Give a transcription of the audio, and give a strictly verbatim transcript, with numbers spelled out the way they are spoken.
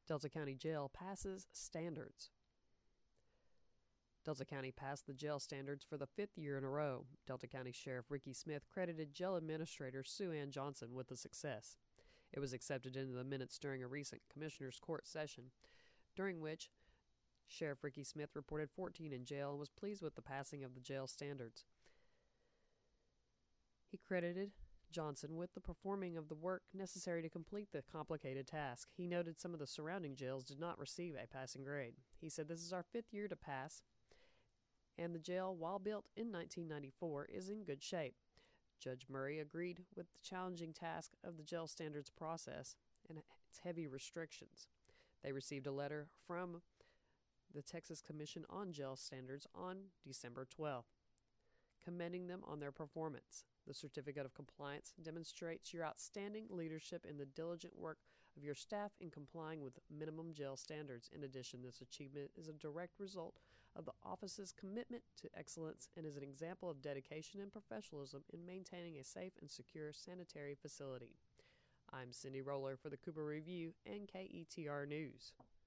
Delta County Jail passes standards. Delta County passed the jail standards for the fifth year in a row. Delta County Sheriff Ricky Smith credited jail administrator Sue Ann Johnson with the success. It was accepted into the minutes during a recent Commissioner's Court session, during which Sheriff Ricky Smith reported fourteen in jail and was pleased with the passing of the jail standards. He credited Johnson with the performing of the work necessary to complete the complicated task. He noted some of the surrounding jails did not receive a passing grade. He said, "This is our fifth year to pass, and the jail, while built in nineteen ninety-four, is in good shape." Judge Murray agreed with the challenging task of the jail standards process and its heavy restrictions. They received a letter from the Texas Commission on Jail Standards on December twelfth, commending them on their performance. The certificate of compliance demonstrates your outstanding leadership in the diligent work of your staff in complying with minimum jail standards. In addition, this achievement is a direct result of the office's commitment to excellence and is an example of dedication and professionalism in maintaining a safe and secure sanitary facility. I'm Cindy Roller for the Cooper Review and K E T R News.